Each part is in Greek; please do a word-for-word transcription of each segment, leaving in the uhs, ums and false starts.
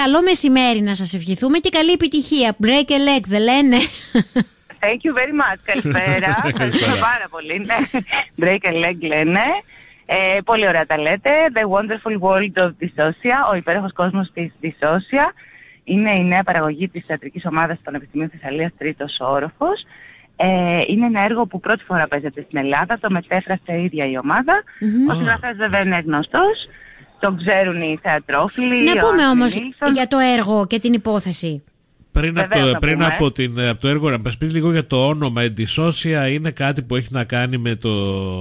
Καλό μεσημέρι να σας ευχηθούμε και καλή επιτυχία. Break a leg, δεν λένε? Thank you very much. Καλησπέρα. Ευχαριστώ πάρα πολύ. Ναι. Break a leg λένε. Ε, πολύ ωραία τα λέτε. The Wonderful World of Dyssocia, ο υπέροχος κόσμος της Dyssocia. Είναι η νέα παραγωγή της θεατρικής ομάδας του Πανεπιστημίου Θεσσαλίας, τρίτος όροφος. Ε, είναι ένα έργο που πρώτη φορά παίζεται στην Ελλάδα. Το μετέφρασε η ίδια η ομάδα. Mm-hmm. Ο συγγραφέας βέβαια είναι γνωστός. Τον ξέρουν οι θεατρόφιλοι. Να πούμε όμως για το έργο και την υπόθεση. Πριν, από το, πριν από, την, από το έργο, να μας πεις λίγο για το όνομα. Η Dyssocia είναι κάτι που έχει να κάνει με το...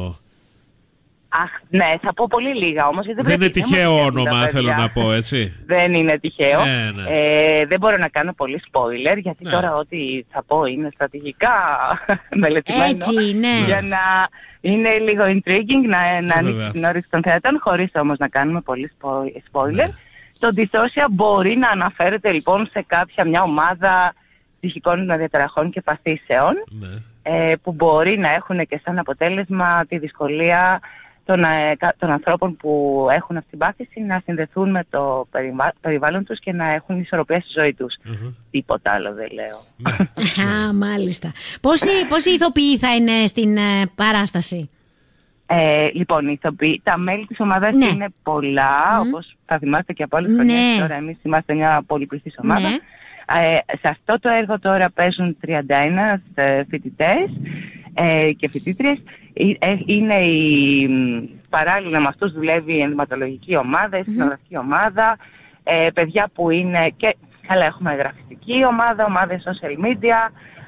Αχ, ναι, θα πω πολύ λίγα όμως. Γιατί δεν είναι τυχαίο όνομα, θέλω να πω, έτσι. Δεν είναι τυχαίο. Ναι, ναι. Ε, δεν μπορώ να κάνω πολύ spoiler, γιατί ναι. Τώρα ό,τι θα πω είναι στρατηγικά μελετημένο. Έτσι, ναι. Για να είναι λίγο intriguing, να, να ανοίξει την όρεξη των θεατών, χωρίς όμως να κάνουμε πολύ spoiler. Ναι. Το Dyssocia μπορεί να αναφέρεται λοιπόν σε κάποια μια ομάδα ψυχικών διαταραχών και παθήσεων, ναι. ε, που μπορεί να έχουν και σαν αποτέλεσμα τη δυσκολία των, των ανθρώπων που έχουν αυτή την πάθηση να συνδεθούν με το περιβάλλον τους και να έχουν ισορροπία στη ζωή τους. Mm-hmm. Τίποτα άλλο δεν λέω. Α, μάλιστα. Πόσοι, πόσοι ηθοποιοί θα είναι στην ε, παράσταση? Ε, λοιπόν, οι ηθοποιοί, τα μέλη της ομάδας ναι. είναι πολλά, mm. όπως θα θυμάστε και από άλλες χρονιές. Ναι. Τώρα εμείς είμαστε μια πολυπληθής ομάδα. Ναι. Ε, σε αυτό το έργο τώρα παίζουν τριάντα ένα ε, φοιτητές ε, και φοιτήτριες. Ε, είναι η, παράλληλα με αυτούς δουλεύει η ενδυματολογική ομάδα, η συνογραφική mm-hmm. ομάδα, ε, παιδιά που είναι και, καλά έχουμε γραφιστική ομάδα, ομάδα social media,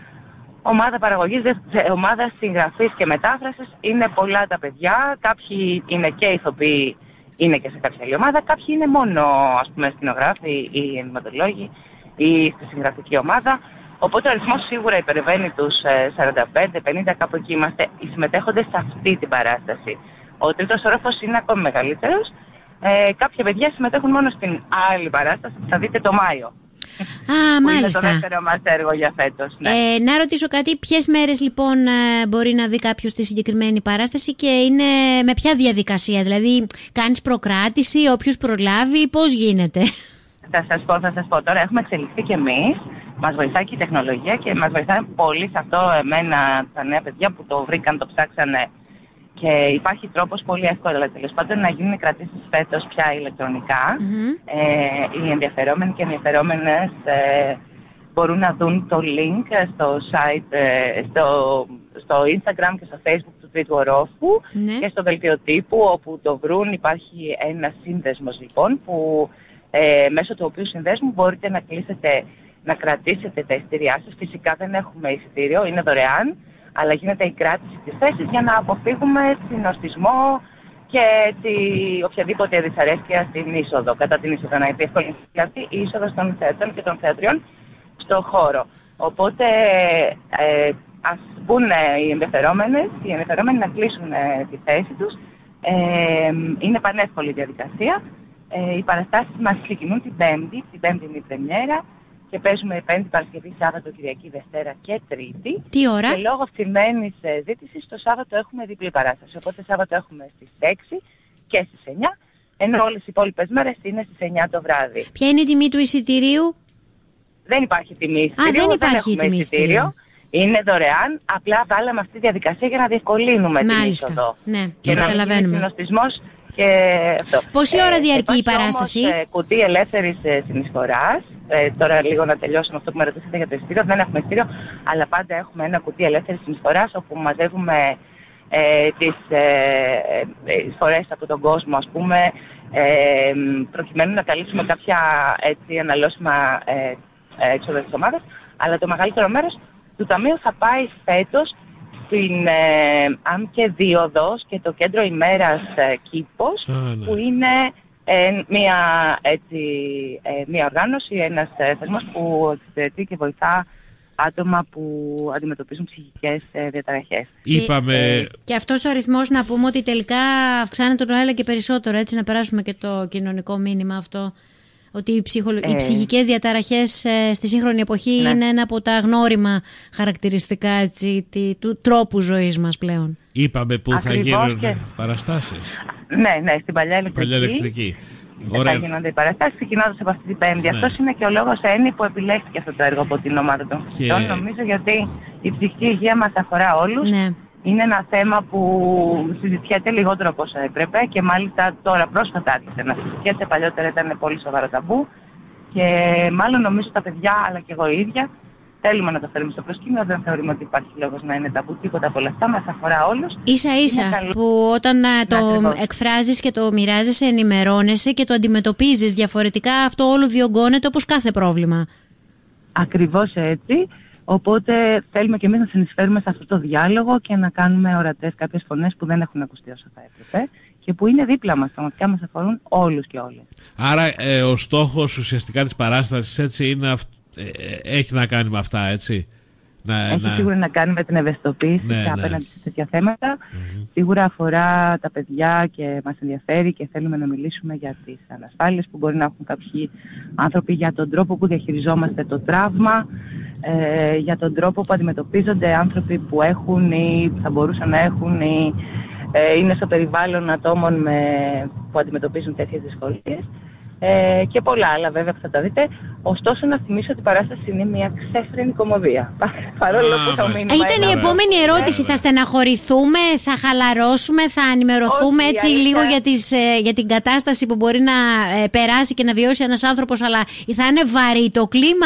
ομάδα παραγωγής, ομάδα συγγραφής και μετάφρασης. Είναι πολλά τα παιδιά, κάποιοι είναι και ηθοποιοί, είναι και σε κάποια άλλη ομάδα, κάποιοι είναι μόνο ας πούμε σκηνογράφοι ή ενδυματολόγοι ή στη συγγραφική ομάδα. Οπότε ο αριθμός σίγουρα υπερβαίνει τους σαράντα πέντε πενήντα, κάπου εκεί είμαστε οι συμμετέχοντες σε αυτή την παράσταση. Ο τρίτος όροφος είναι ακόμη μεγαλύτερος. Ε, κάποια παιδιά συμμετέχουν μόνο στην άλλη παράσταση που θα δείτε το Μάιο. Α, που μάλιστα. Είναι το δεύτερο μας έργο για φέτος. Ναι. Ε, να ρωτήσω κάτι, ποιες μέρες λοιπόν μπορεί να δει κάποιος τη συγκεκριμένη παράσταση και είναι με ποια διαδικασία? Δηλαδή κάνεις προκράτηση, όποιος προλάβει, πώς γίνεται? Θα σας πω, θα σας πω τώρα, έχουμε εξελιχθεί κι εμείς. Μας βοηθάει και η τεχνολογία και μας βοηθάει πολύ σε αυτό εμένα τα νέα παιδιά που το βρήκαν, το ψάξανε. Και υπάρχει τρόπος πολύ εύκολα τέλος πάντων να γίνουν κρατήσεις φέτος πια ηλεκτρονικά. Mm-hmm. Ε, οι ενδιαφερόμενοι και ενδιαφερόμενες ε, μπορούν να δουν το link στο site, ε, στο, στο Instagram και στο Facebook του Τρίτου Ορόφου mm-hmm. και στο δελτίο τύπου όπου το βρουν. Υπάρχει ένα σύνδεσμος λοιπόν που ε, μέσω του οποίου συνδέσμου μπορείτε να κλείσετε, να κρατήσετε τα εισιτήριά σας. Φυσικά δεν έχουμε εισιτήριο, είναι δωρεάν, αλλά γίνεται η κράτηση της θέσης για να αποφύγουμε συνοστισμό και τη, οποιαδήποτε δυσαρέσκεια στην είσοδο, κατά την είσοδο, να διευκολυνθεί δηλαδή η είσοδος των θεατών και των θεατριών στο χώρο. Οπότε ε, ας μπουν οι ενδιαφερόμενες, οι ενδιαφερόμενοι να κλείσουν ε, τη θέση τους. Ε, είναι πανεύκολη η διαδικασία. Ε, οι παραστάσεις μας ξεκινούν την Πέμπτη, την Πέμπτη είναι η πρεμιέρα. Και παίζουμε Πέμπτη, Παρασκευή, Σάββατο, Κυριακή, Δευτέρα και Τρίτη. Τι ώρα? Και λόγω αυξημένης ζήτησης, το Σάββατο έχουμε διπλή παράσταση. Οπότε Σάββατο έχουμε στις έξι και στις εννιά, ενώ όλες οι υπόλοιπες μέρες είναι στις εννιά το βράδυ. Ποια είναι η τιμή του εισιτηρίου? Δεν υπάρχει τιμή εισιτηρίου. Α, δεν υπάρχει δεν τιμή εισιτηρίου. Είναι δωρεάν, απλά βάλαμε αυτή τη διαδικασία για να διευκολύνουμε την είσοδο. Ναι, και να μην γίνει συνοστισμός. Και αυτό. Πόση ώρα διαρκεί ε, η παράσταση? Όμως, ε, κουτί ελεύθερης ε, συνεισφοράς. Ε, τώρα λίγο να τελειώσουμε αυτό που με ρωτήσατε για το εισιτήριο. Δεν έχουμε εισιτήριο, αλλά πάντα έχουμε ένα κουτί ελεύθερης συνεισφοράς όπου μαζεύουμε ε, τις ε, εισφορές από τον κόσμο, ας πούμε, ε, προκειμένου να καλύψουμε κάποια έτσι αναλώσιμα ε, έξοδα της ομάδας. Αλλά το μεγαλύτερο μέρος του ταμείου θα πάει φέτος στην ε, ΑΜ και Δίωδος και το κέντρο ημέρας ε, Κήπος, ah, ναι. που είναι ε, μια, έτσι, ε, μια οργάνωση, ένας ε, θεσμός που εξυπηρετεί και βοηθά άτομα που αντιμετωπίζουν ψυχικές ε, διαταραχές. Είπαμε... Και, και αυτός ο αριθμός, να πούμε ότι τελικά αυξάνεται τον ένα και περισσότερο, έτσι, να περάσουμε και το κοινωνικό μήνυμα αυτό. Ότι οι, ψυχολο... ε... οι ψυχικές διαταραχές ε, στη σύγχρονη εποχή ναι. είναι ένα από τα γνώριμα χαρακτηριστικά έτσι, τη... του τρόπου ζωής μας πλέον. Είπαμε που Ακριβώς θα γίνουν και... παραστάσεις. Ναι, ναι, στην παλιά ηλεκτρική. Παλιά ηλεκτρική. θα γίνονται οι παραστάσεις, ξεκινώντας από αυτή την Πέμπτη. Ναι. Αυτός είναι και ο λόγος Έννη που επιλέχθηκε αυτό το έργο από την ομάδα των φοιτητών. Και... νομίζω γιατί η ψυχική υγεία μας αφορά όλους. Ναι. Είναι ένα θέμα που συζητιέται λιγότερο από όσο έπρεπε και μάλιστα τώρα πρόσφατα άρχισε να συζητιέται. Παλιότερα ήταν πολύ σοβαρό ταμπού και μάλλον νομίζω τα παιδιά αλλά και εγώ ίδια θέλουμε να το φέρουμε στο προσκήνιο. Δεν θεωρούμε ότι υπάρχει λόγος να είναι ταμπού, τίποτα από όλα αυτά. Μας αφορά όλους. Ίσα ίσα καλό... που όταν να, το ακριβώς. εκφράζεις και το μοιράζεσαι, ενημερώνεσαι και το αντιμετωπίζεις διαφορετικά, αυτό όλο διωγγώνεται όπως κάθε πρόβλημα. Ακριβώς έτσι. Οπότε θέλουμε και εμείς να συνεισφέρουμε σε αυτό το διάλογο και να κάνουμε ορατές κάποιες φωνές που δεν έχουν ακουστεί όσο θα έπρεπε και που είναι δίπλα μας, πραγματικά μας αφορούν όλους και όλες. Άρα ε, ο στόχος ουσιαστικά της παράστασης έτσι είναι αυ... ε, έχει να κάνει με αυτά, έτσι. Να, έχει να... σίγουρα να κάνει με την ευαισθητοποίηση ναι, απέναντι ναι. σε τέτοια θέματα. Mm-hmm. Σίγουρα αφορά τα παιδιά και μας ενδιαφέρει και θέλουμε να μιλήσουμε για τις ανασφάλειες που μπορεί να έχουν κάποιοι άνθρωποι, για τον τρόπο που διαχειριζόμαστε το τραύμα, ε, για τον τρόπο που αντιμετωπίζονται άνθρωποι που έχουν ή θα μπορούσαν να έχουν ή ε, είναι στο περιβάλλον ατόμων με, που αντιμετωπίζουν τέτοιες δυσκολίες. Ε, και πολλά άλλα βέβαια που θα τα δείτε. Ωστόσο να θυμίσω ότι η παράσταση είναι μια ξέφρενη κομμωδία. Παρόλο που το μήνυμα ήταν η επόμενη ερώτηση. Θα στεναχωρηθούμε, θα χαλαρώσουμε, θα ενημερωθούμε έτσι αλήθεια... λίγο για, τις, για την κατάσταση που μπορεί να ε, περάσει και να βιώσει ένας άνθρωπος, αλλά θα είναι βαρύ το κλίμα.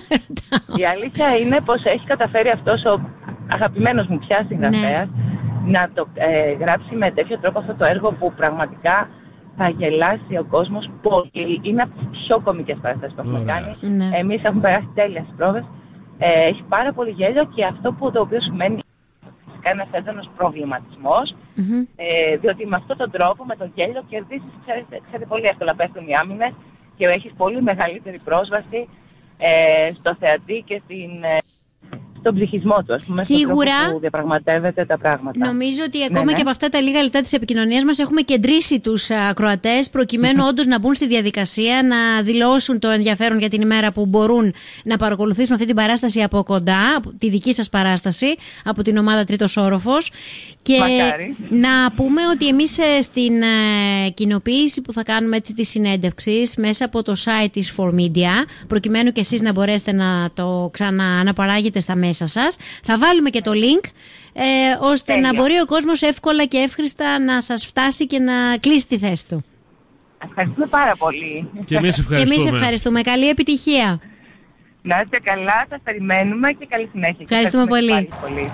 Η αλήθεια είναι πως έχει καταφέρει αυτός ο αγαπημένος μου πια συγγραφέας ναι. να το ε, γράψει με τέτοιο τρόπο αυτό το έργο που πραγματικά θα γελάσει ο κόσμος πολύ. Είναι από τις πιο κωμικές παραστάσεις που έχουμε κάνει. Ναι. Εμείς έχουμε περάσει τέλεια στις πρόβες. Ε, έχει πάρα πολύ γέλιο και αυτό που το οποίο σημαίνει φυσικά ένας έντονος προβληματισμός. Mm-hmm. Ε, διότι με αυτόν τον τρόπο, με τον γέλιο, κερδίσεις, ξέρετε, ξέρετε πολύ εύκολα πέφτουν οι άμυνες και έχεις πολύ μεγαλύτερη πρόσβαση ε, στο θεατή και στην... Ε, στον ψυχισμό του, ας πούμε, σίγουρα, στον τρόπο που διαπραγματεύεται τα πράγματα. Νομίζω ότι ακόμα ναι, ναι. και από αυτά τα λίγα λεπτά της επικοινωνίας μας έχουμε κεντρήσει τους ακροατές προκειμένου όντως να μπουν στη διαδικασία, να δηλώσουν το ενδιαφέρον για την ημέρα που μπορούν να παρακολουθήσουν αυτή την παράσταση από κοντά, τη δική σας παράσταση, από την ομάδα Τρίτος Όροφος. Και μακάρι. Να πούμε ότι εμείς στην ε, κοινοποίηση που θα κάνουμε έτσι τη συνέντευξη μέσα από το site της φορ Media, προκειμένου και εσείς να μπορέσετε να το ξανααναπαράγετε στα μέσα σας, θα βάλουμε και το link ε, ώστε τέλεια. Να μπορεί ο κόσμος εύκολα και εύχριστα να σας φτάσει και να κλείσει τη θέση του. Ευχαριστούμε πάρα πολύ. Και εμείς ευχαριστούμε. Και εμείς ευχαριστούμε. Καλή επιτυχία. Να είστε καλά, σας περιμένουμε και καλή συνέχεια. Ευχαριστούμε πολύ. πολύ.